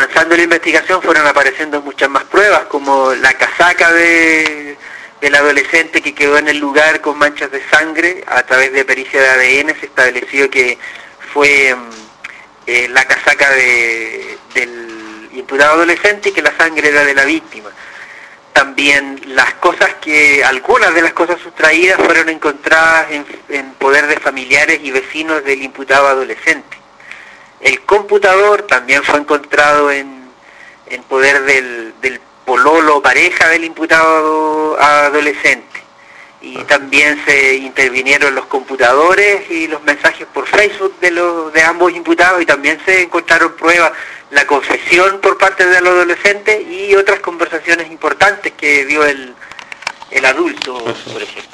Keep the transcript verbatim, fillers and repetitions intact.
avanzando la investigación fueron apareciendo muchas más pruebas, como la casaca de, del adolescente que quedó en el lugar con manchas de sangre. A través de pericia de A D N se estableció que fue eh, la casaca de, del imputado adolescente y que la sangre era de la víctima. También las cosas que, algunas de las cosas sustraídas fueron encontradas en, en poder de familiares y vecinos del imputado adolescente. El computador también fue encontrado en, en poder del, del pololo pareja del imputado adolescente. Y también se intervinieron los computadores y los mensajes por Facebook de, los, de ambos imputados, y también se encontraron pruebas, la confesión por parte del adolescente y otras conversaciones importantes que dio el, el adulto, por ejemplo.